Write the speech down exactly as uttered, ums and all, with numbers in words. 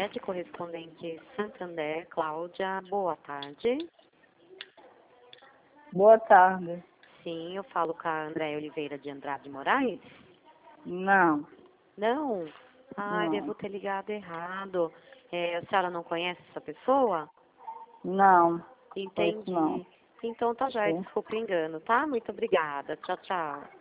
tarde, correspondente Santander, Cláudia, boa tarde. Boa tarde. Sim, eu falo com a Andréia Oliveira de Andrade Moraes? Não, Não? Ai, não, devo ter ligado errado. É, a senhora não conhece essa pessoa? não, foi isso não. Entendi. Então tá já, Sim. desculpa o engano, tá? Muito obrigada. Tchau, tchau.